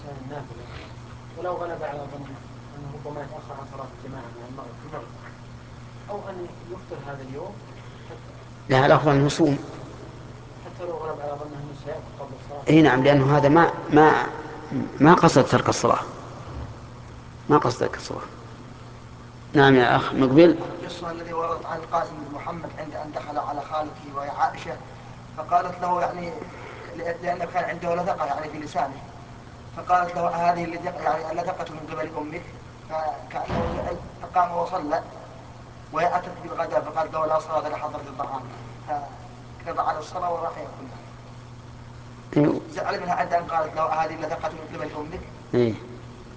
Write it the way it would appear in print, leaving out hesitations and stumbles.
يصلي النافلة ولو غلب على ظنه أنه ربما يتأخر عن صلاة الجماعة من المغرب في المغرب أو أن يفطر هذا اليوم لا، الأفضل أنه يصوم. حتى لو غلب على ظنه أنه سيأكل قبل الصلاة. اي نعم، لأنه هذا ما قصد ترك الصلاة، ما قصد ترك الصلاة. نعم يا أخ مقبل. القصة الذي وردت عن القاسم بن محمد عند أن دخل على خالته وهي عائشة، فقالت له يعني لأنه كان عنده لذقة يعني في لسانه، فقالت له هذه اللذقة يعني اللذقة من قبل أمك، فكأنه فقام وصلى وهي أتت بالغداء فقالت له لا صلاة لحضرة الطعام، فكذب على الصلاة وراح يأكلها. إيه. زعل منها عند أن قالت له هذه اللذقة من قبل أمك. إيه.